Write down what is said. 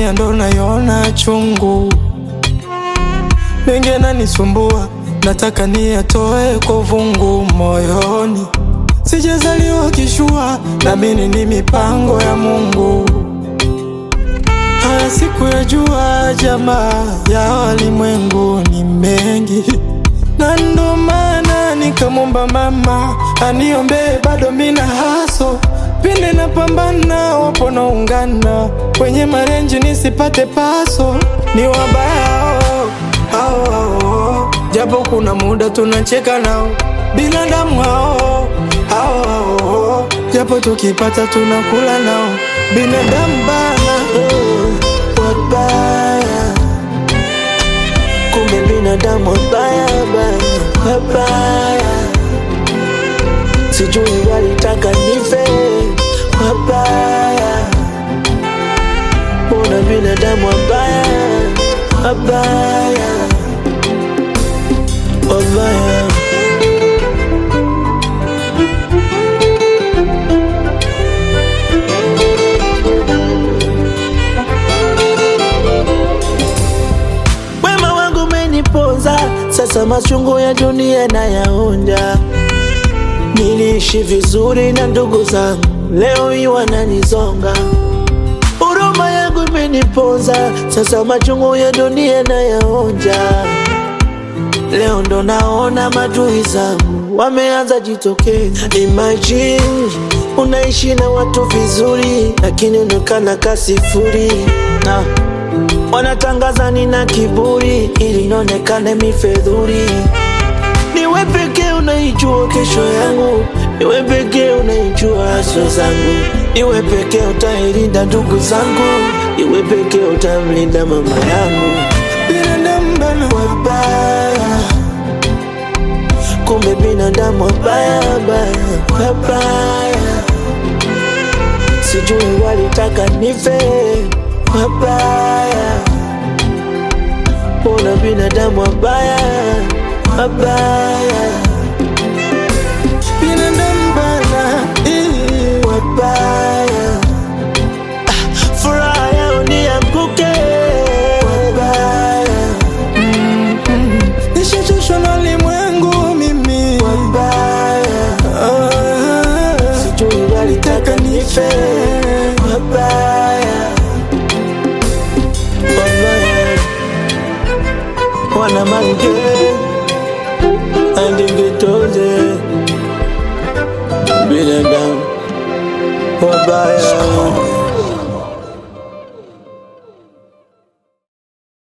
dunia ndo naiona chungu. Mengi yananisumbua, nataka niyatoe kwa vungu moyoni. Sijazaliwa kishua, naamini ni mipango ya Mungu. Haya siku ya jua, jamaa ya walimwengu ni mengi, na ndo maana nikamwomba mama aniombe, bado mina haso. Pinde na pambana, wapo na ungana kwenye marenji nisipate paso. Ni wabaya hao, japo kuna muda tunacheka nao. Binadamu hao, japo tukipata tunakula nao. Binadamu bana, wabaya. Kumbe binadamu wabaya, wabaya. Sijui walitaka nife, wabaya. Mbona binadamu wabaya, wabaya, wabaya. Wema wangu umeniponza, sasa machungu ya dunia nayaonja. Niliishi vizuri na ndugu zangu, leo hii wananizonga. Huruma yangu imeniponza, sasa machungu ya dunia nayaonja. Leo ndo naona maadui zangu wameanza jitokeza. Imagine unaishi na watu vizuri, lakini unaonekana kasifuri, na wanatangaza nina kiburi ili nionekane mifedhuri. Niwe pekee unaijua kesho yangu, niwe pekee unaijua haswa zangu, niwe pekee utailinda ndugu zangu, niwe pekee utamlinda mama yangu. binadamu bana Wabaya, kumbe binadamu wabaya, wabaya. Sijui walitaka nife, wabaya. Mbona binadamu wabaya, wabaya. binadamu bana, Wabaya. Furaha yao nianguke, wabaya. nishachoshwa na ulimwengu mimi, Wabaya. Sijui walitaka nife, wabaya, wabaya. Wana mange andingetoze, binadamu wabaya.